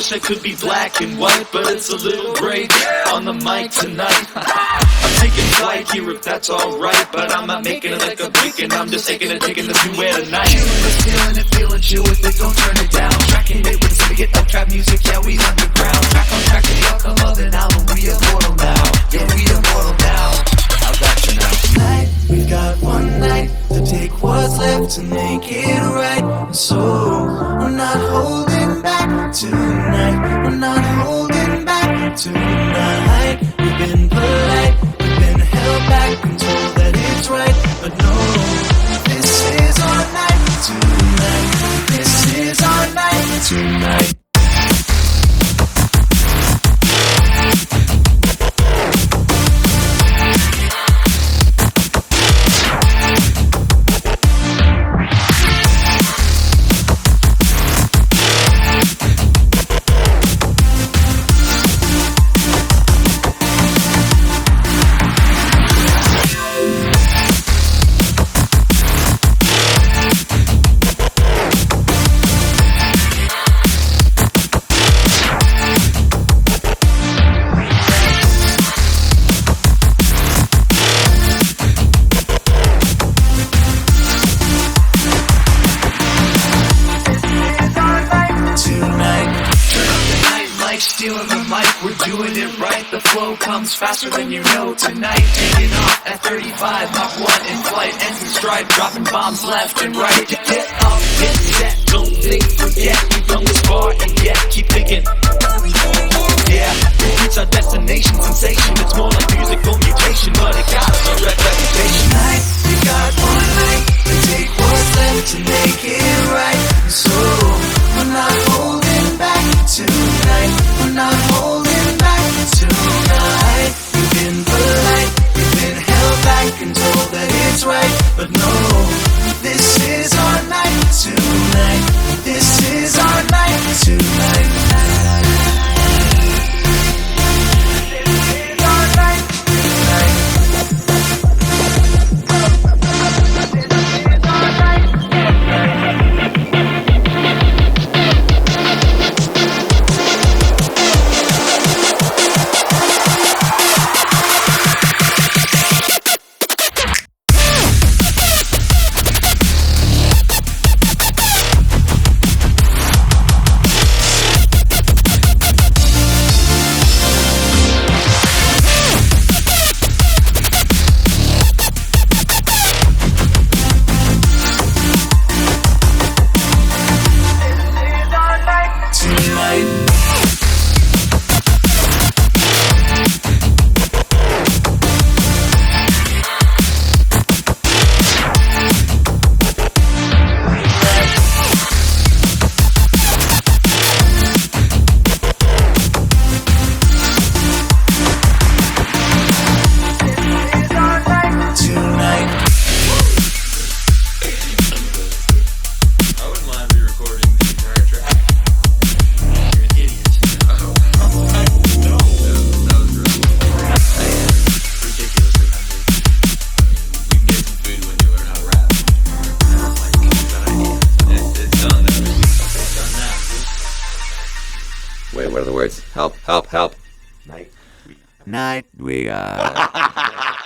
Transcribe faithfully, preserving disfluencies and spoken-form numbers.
wish I could be black and white, but it's a little gray on the mic tonight. I'm taking flight here if that's alright, but I'm not making it like a weekend. I'm just taking it, taking this new way tonight. Feeling it, feeling it, feeling chill with it, don't turn it down. Tracking it with the get up trap music, yeah, we underground. Track on track, the outcome of an album, we immortal now. Yeah, we immortal now. How's that for now? Tonight, we've got one night to take what's left to make it right. And so, we're not holding back tonight. We're not holding back tonight. We've been polite, we've been held back and told that it's right. But no, this is our night tonight. This is our night tonight. Stealing the mic, we're doing it right. The flow comes faster than you know tonight. Taking off at thirty-five, Mach one in flight, ends in stride, dropping bombs left and right. Get up, get set, don't think, forget. We've come this far and yet keep thinking. Yeah, we reach our destination, sensation. It's more like musical mutation, but it got us a red reputation. Tonight, we got one night to take what's left to make it right. So, we're not holding back tonight. We're not holding back tonight. We've been polite, we've been held back and told that it's right. But no, this is our night tonight. This is our night tonight. Wait, what are the words? Help, help, help. Night. Night we got.